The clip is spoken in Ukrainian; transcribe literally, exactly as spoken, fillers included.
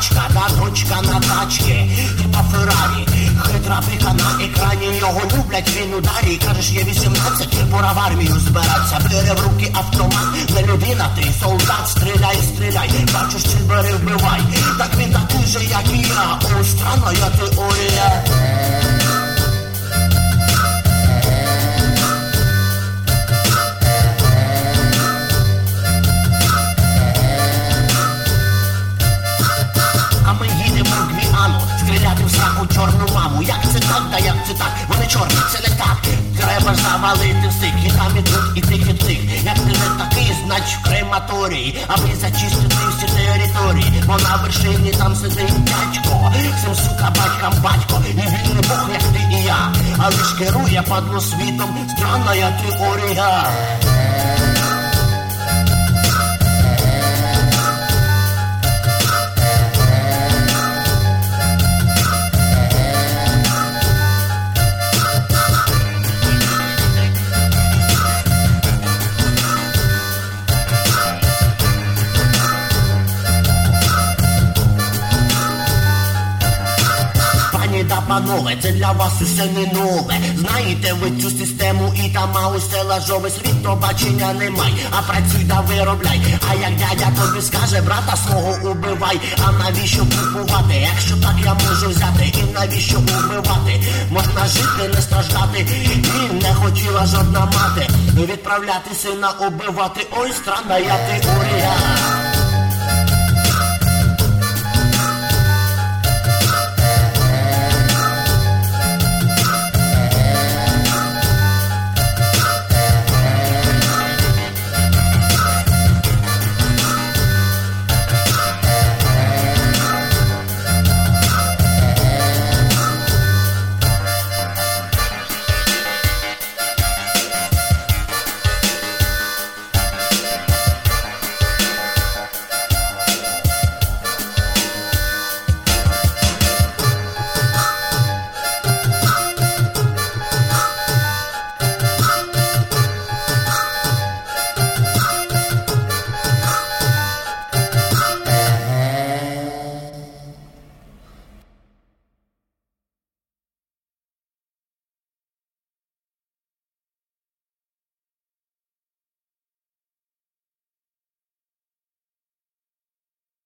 тачка, та дочка на тачці, типа Феррарі. Хитра пика на екрані, його люблять, він ударі. Кажеш, є вісімнадцять, і пора в армію збиратися. Бере в руки автомат, не людина ти, солдат, стріляй, стріляй. Бачиш, чи бери, вбивай. Так він такий же, як і я, о, странна я теорія. А ми їдемо в Гвіану, стріляти в сраку чорну маму. Як це так, да як це так? Вони чорні, це не так. Треба ж завалити всіх, і там і тут, і тих, і тих. Як ти не такий, значить в крематорії, аби зачистити всі території. Бо на вершині там сидить дядько, всім сука батькам батько. І він не Бог, як ти і я, але ж керує падло світом, странна я теорія. Та панове, це для вас усе не нове. Знаєте ви цю систему і там усе лажове. Світобачення немає, а працюй да виробляй. А як дядя тобі скаже, брата свого убивай. А навіщо купувати, якщо так я можу взяти? І навіщо убивати? Можна жити, не страждати. І не хотіла жодна мати відправляти сина убивати. Ой, странна я теорія.